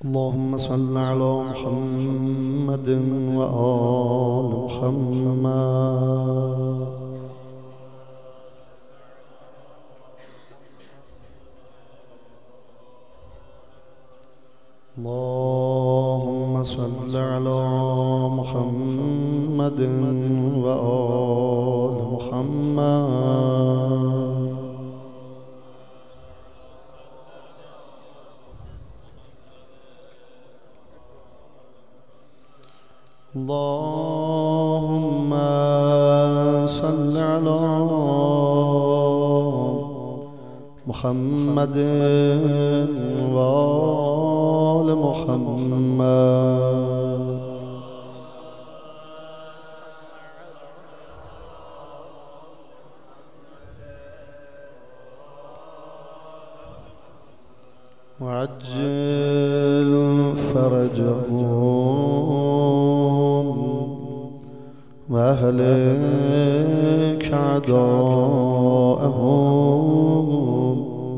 اللهم صل على محمد وآل محمد. اللهم صل على محمد وآل محمد. اللهم صل على محمد وآل محمد. وعجل فرجهم وأهلك أعداءهم.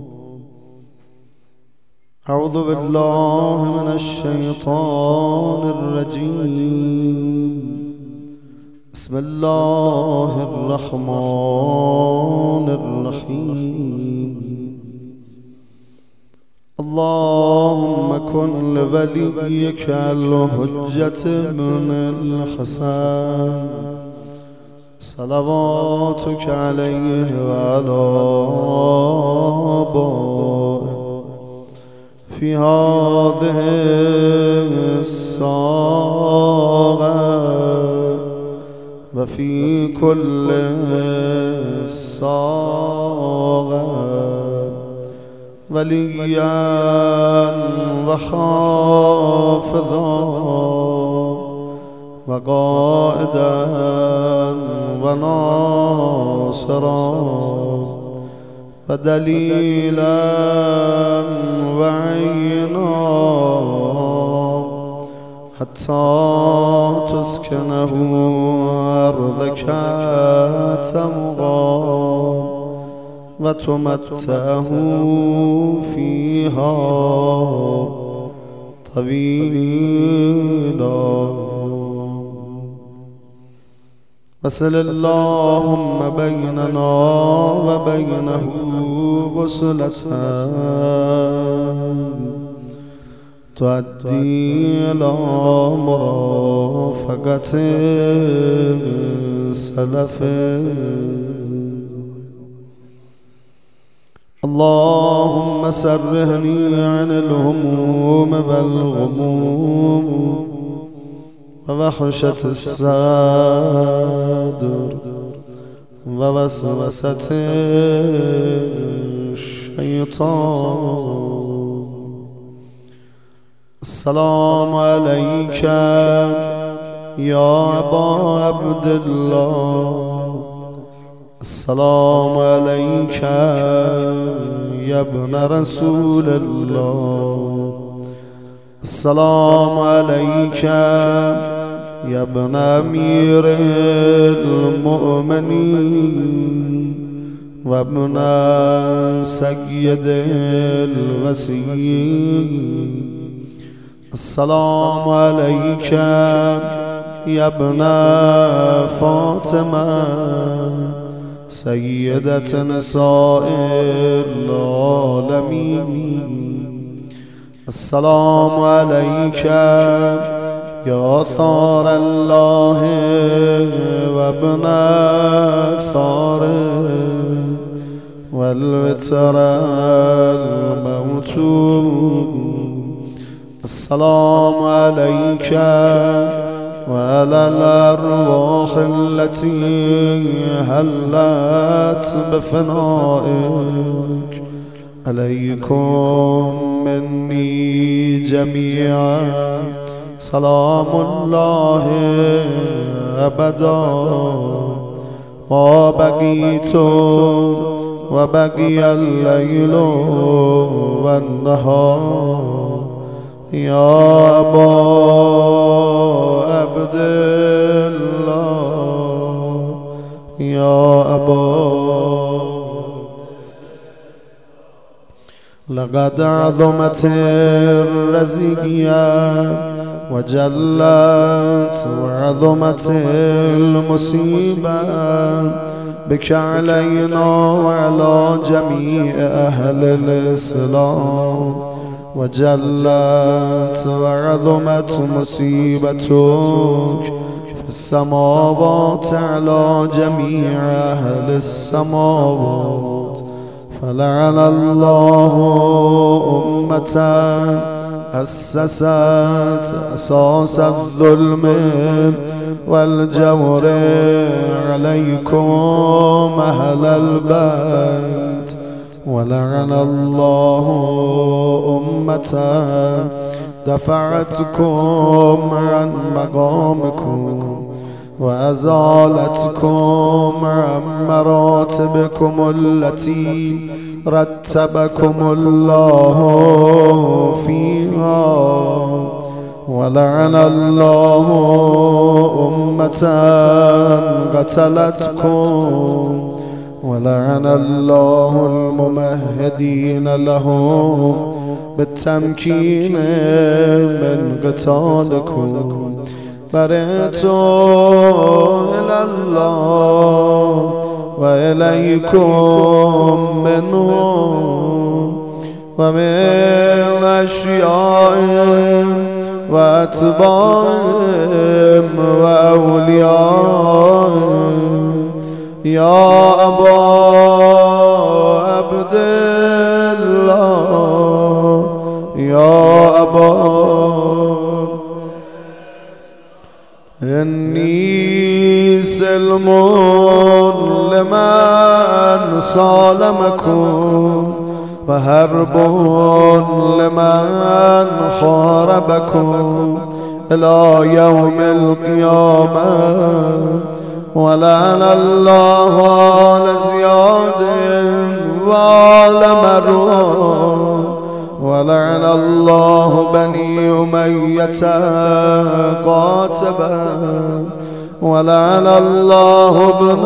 أعوذ بالله من الشيطان الرجيم. بسم الله الرحمن الرحيم. اللهم كن لوليك الحجة بن الحسن صلواتك عليه وعلى آبائه في هذه الساعة وفي كل ساعة وليا وحافظا وقائدا وناصرا ودليلا وعينا حتى تسكنه أرضك تمغى وتمتعه فيها طويلا. وصل اللهم بيننا وبينه وصلة تؤدي إلى مرافقة سلفه. اللهم سرهني عن الهموم والغموم ووحشة الصدر ووسوسة الشيطان. السلام عليك يا أبا عبد الله. السلام عليك يا ابن رسول الله. السلام عليك يا ابن أمير المؤمنين وابن سيد الوصيين. السلام عليك يا ابن فاطمة سيدة نساء العالمين. السلام عليك يا ثار الله وابن ثاره والوتر الموتود. السلام عليك وعلى الأرواح التي هلت بفنائك. عليكم مني جميعا سلام الله أبدا ما بقيت وبقي الليل والنهار. يا أبا عبد الله يا أبا لقد عظمت الرزية وجلت وعظمت المصيبة بك علينا وعلى جميع أهل الإسلام، وجلت وعظمت مصيبتك في السماوات على جميع أهل السماوات. فلعن الله أمة أسست أساس الظلم والجور عليكم أهل البيت، ولعن الله أمة دفعتكم عن مقامكم وأزالتكم عن مراتبكم التي رتبكم الله فيها، ولعن الله أمة قتلتكم، ولعن الله الممهدين لهم بالتمكين من قتالكم. برئت إلى الله وإليكم منهم ومن أشيائهم وأتباعهم وأوليائهم. يا أبا عبد الله، يا أبا إني سلم لمن صالمكم وهرب لمن خاربكم إلى يوم القيامة. ولعن الله آل زياد وآل مروان، ولعن الله بني أمية قاتبا، ولعن الله ابن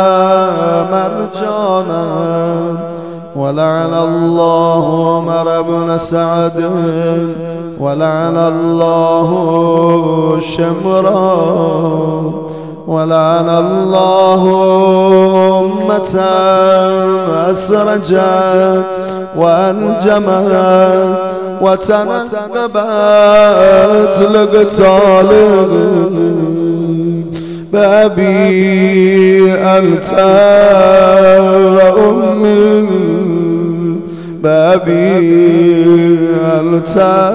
مرجانا، ولعن الله عمر بن سعد، ولعن الله شمرا، ولعن الله أمة أسرجت وأنجمت وتنقبت لقتال بأبي أنت وأمي، بأبي أنت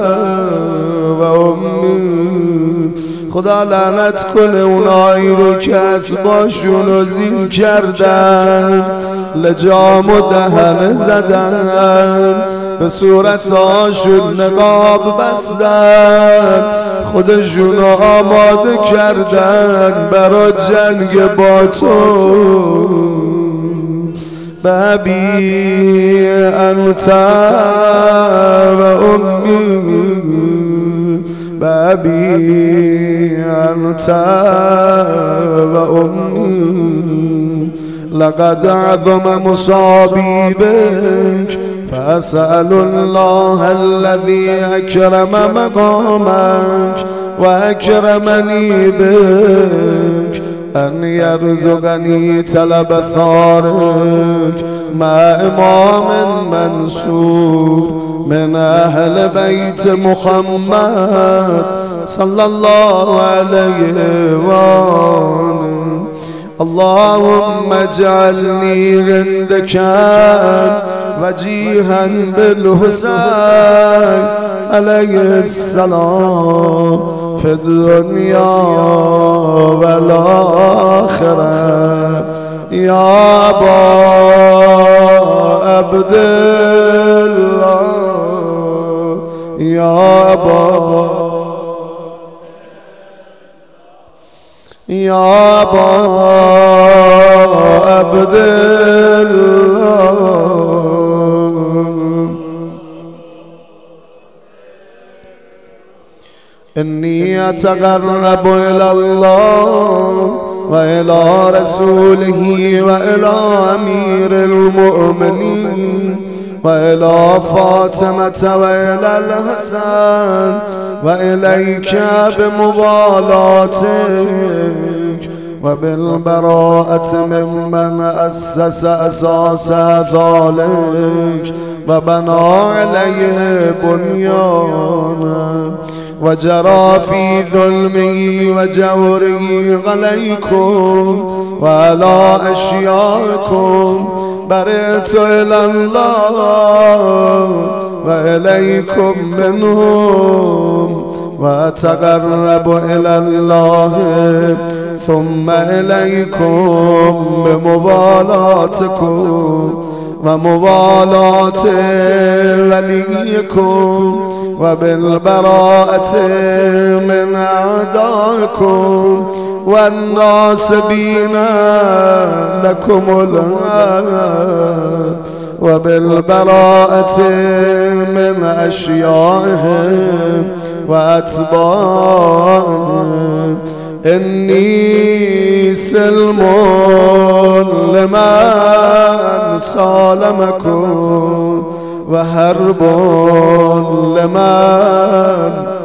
وأمي. خدا لعنت کنه اونایی رو که اسباشون رو زین کردن، لجام و دهن زدن، به صورتاشون نقاب بستن، خودشون رو آماده کردن برای جنگ با تو. بابی انت و امی، بابی انت و امی. لقد عظم مصابي بك، فأسأل الله الذي أكرم مقامك وأكرمني بك أن يرزقني طلب ثارك مع إمام منصور من أهل بيت محمد صلى الله عليه وآله. اللهم اجعلني عندك وجيها بالحسين عليه السلام في الدنيا والآخرة. يا أبا عبد الله، يا أبا، يا أبا عبد الله. إني أتقرب إلى الله وإلى رسوله وإلى أمير المؤمنين وإلى فاطمة وإلى الحسن وإليك بمبالاتك وبالبراءة ممن أسس أساس ذلك وبنى عليه بنيانا وجرى في ظلمه وجوره عليكم وعلى أشيائكم. برئت إلى الله وإليكم منهم وأتقرب إلى الله ثم إليكم بمبالاتكم ومبالاة وليكم وبالبراءة من أعدائكم والناصبين لكم العهد وبالبراءة من أشيائهم وأتباعهم. إني سلم لمن سالمكم وحرب لمن